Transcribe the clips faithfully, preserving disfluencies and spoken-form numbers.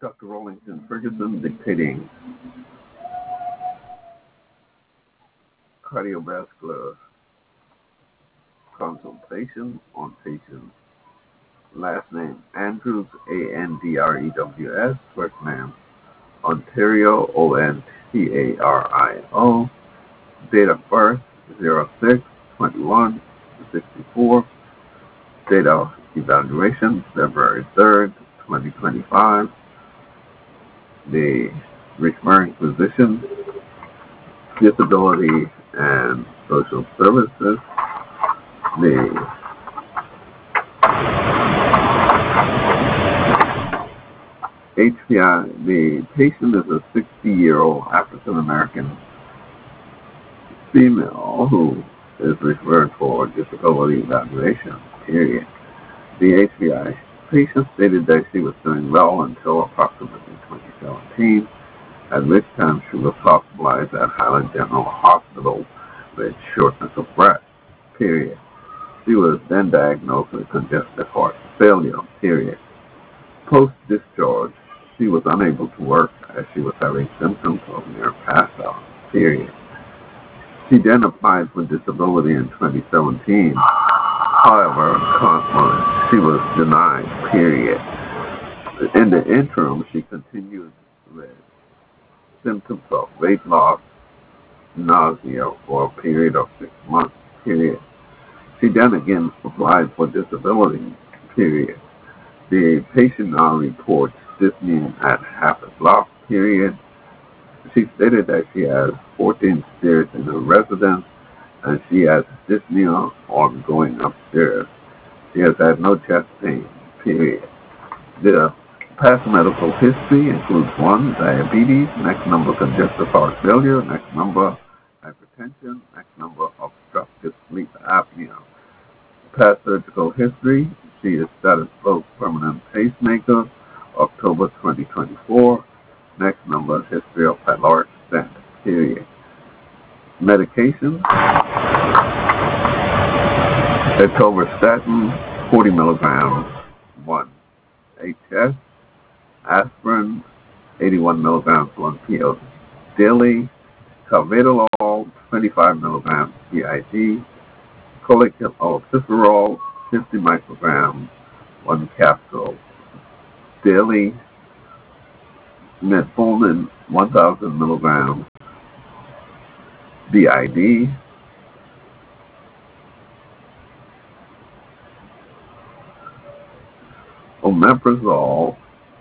Doctor Rollington Ferguson dictating cardiovascular consultation on patient. Last name Andrews, A N D R E W S. First name Ontario, O N T A R I O. Date of birth zero six twenty-one sixty-four. Date of evaluation February third, twenty twenty-five. The referring physician, disability and social services. The H P I, the patient is a sixty-year-old African-American female who is referred for disability evaluation, period. The H P I patient stated that she was doing well until approximately twenty seventeen, at which time she was hospitalized at Highland General Hospital with shortness of breath, period. She was then diagnosed with congestive heart failure, period. Post-discharge, she was unable to work as she was having symptoms of near pass out, period. She then applied for disability in twenty seventeen. However, she was denied, period. In the interim, she continued with symptoms of weight loss, nausea for a period of six months, period. She then again applied for disability, period. The patient now reports dyspnea at half a block, period. She stated that she has fourteen stairs in her residence and she has dyspnea on going upstairs. She has had no chest pain, period. The past medical history includes one, diabetes, next number congestive heart failure, next number hypertension, next number obstructive sleep apnea. Past surgical history, she is status post permanent pacemaker, October twenty twenty-four. Next number, history of pyloric stent, period. Medication, atorvastatin, forty milligrams, one. H S, aspirin, eighty-one milligrams, one pill daily. Carvedilol, twenty-five milligrams, B I D. Cholecalciferol, fifty micrograms, one capsule daily. Metformin, one thousand milligrams, B I D. Omeprazole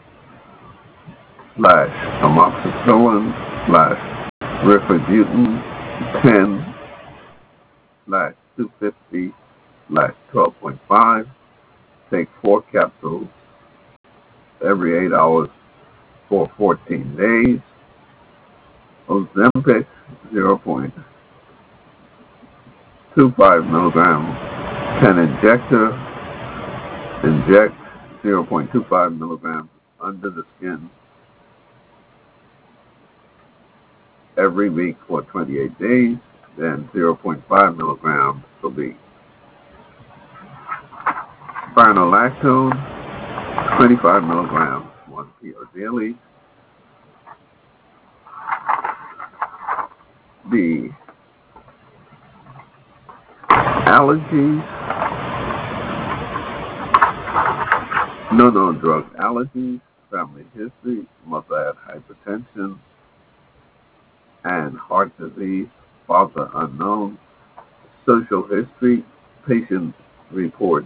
slash amoxicillin slash rifabutin ten slash two fifty slash twelve point five. Take four capsules every eight hours for fourteen days. Ozempic, zero point two five milligrams, pen injector, inject zero point two five milligrams under the skin every week for twenty-eight days, then zero point five milligrams per week. Spironolactone, twenty-five milligrams, one pill daily. The allergies, no known drug allergies, family history, mother had hypertension and heart disease, father unknown. Social history, patient reports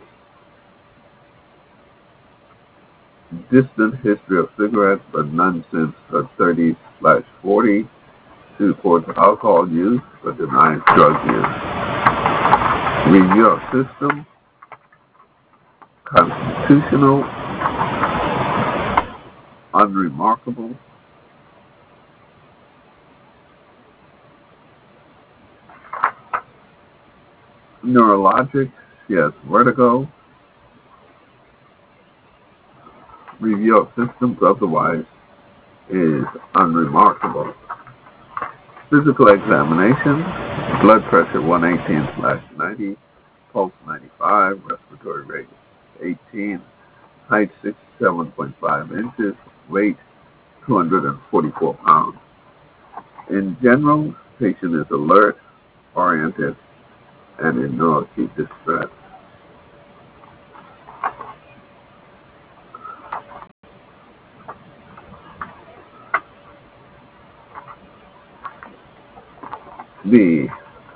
distant history of cigarettes, but none since her thirties slash forty. She reports alcohol use, but denies drug use. Review of system, constitutional, unremarkable. Neurologic, she has vertigo. Review of symptoms otherwise is unremarkable. Physical examination, blood pressure one eighteen slash ninety, pulse ninety-five, respiratory rate eighteen, height sixty-seven point five inches, weight two hundred forty-four pounds. In general, patient is alert, oriented, and in no acute distress. The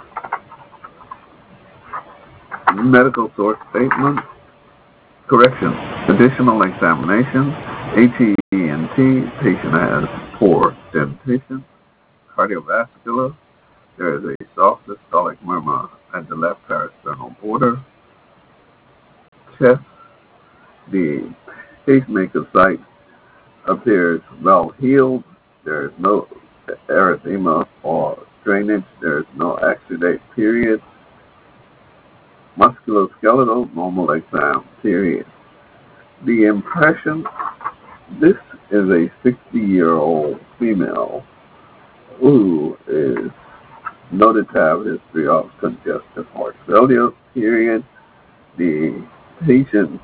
medical source statement, correction, additional examination, H E N T, patient has poor dentition, cardiovascular, there is a soft systolic murmur at the left parasternal border, chest, the pacemaker site appears well healed, there is no erythema or drainage, there is no exudate period, musculoskeletal normal exam period. The impression, this is a sixty-year-old female who is noted to have a history of congestive heart failure period. The patient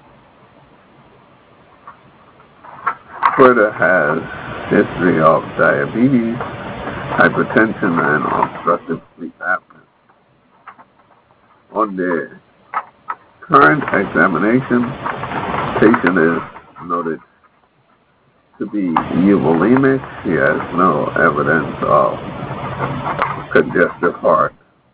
further has history of diabetes, hypertension, and obstructive sleep apnea. On the current examination, patient is noted to be euvolemic. She has no evidence of congestive heart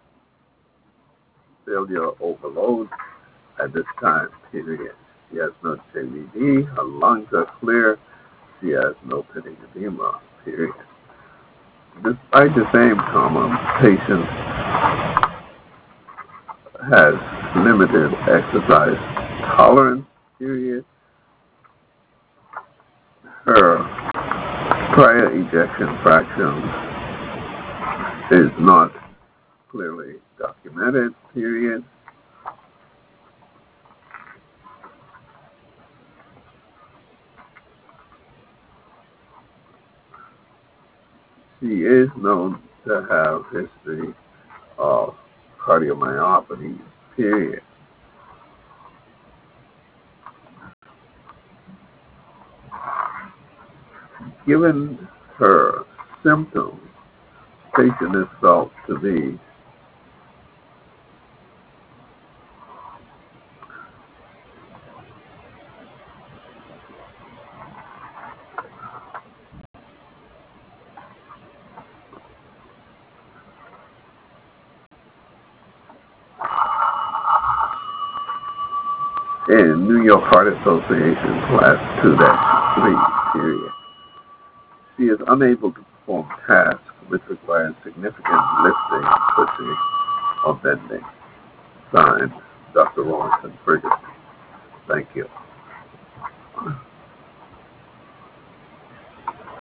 failure overload at this time period. She has no J V D. Her lungs are clear. She has no pitting edema period. Despite the same common, patient has limited exercise tolerance period. Her prior ejection fraction is not clearly documented period. She is known to have history of cardiomyopathy period. Given her symptoms, patient is felt to be in New York Heart Association Class two dash three period. She is unable to perform tasks which require significant lifting, pushing, or bending. Signed, Doctor Lawrence Ferguson. Thank you.